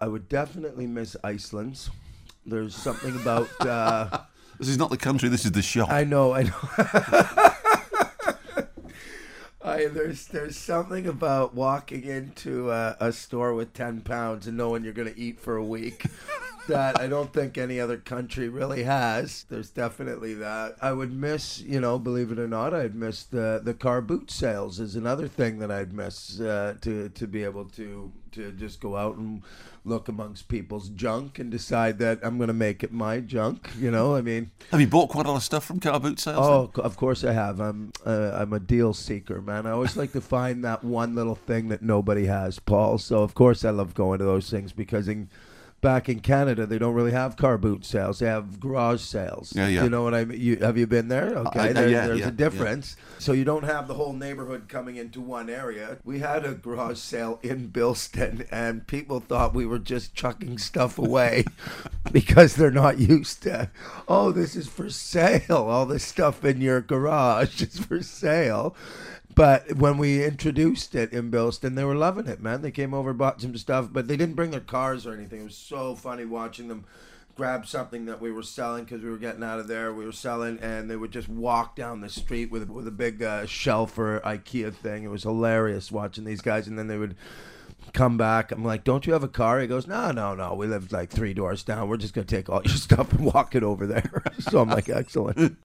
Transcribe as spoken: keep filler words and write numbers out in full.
I would definitely miss Iceland. There's something about... Uh, this is not the country, this is the shop. I know, I know. I, there's there's something about walking into a, a store with ten pounds and knowing you're going to eat for a week that I don't think any other country really has. There's definitely that. I would miss, you know, believe it or not, I'd miss the, the car boot sales is another thing that I'd miss uh, to, to be able to, to just go out and look amongst people's junk and decide that I'm going to make it my junk, you know, I mean. Have you bought quite a lot of stuff from car boot sales? Oh, then? Of course I have. I'm uh, I'm a deal seeker, man. I always like to find that one little thing that nobody has, Paul. So, of course, I love going to those things because in, back in Canada, they don't really have car boot sales. They have garage sales. Yeah, yeah. You know what I mean? You, have you been there? Okay, I, I, there, yeah, there's yeah, a difference. Yeah. So you don't have the whole neighborhood coming into one area. We had a garage sale in Bilston, and people thought we were just chucking stuff away because they're not used to, oh, this is for sale. All this stuff in your garage is for sale. But when we introduced it in Bilston, they were loving it, man. They came over, bought some stuff, but they didn't bring their cars or anything. It was so funny watching them grab something that we were selling because we were getting out of there. We were selling, and they would just walk down the street with with a big uh, shelf or IKEA thing. It was hilarious watching these guys, and then they would come back. I'm like, don't you have a car? He goes, no, no, no. We live like three doors down. We're just going to take all your stuff and walk it over there. So I'm like, excellent.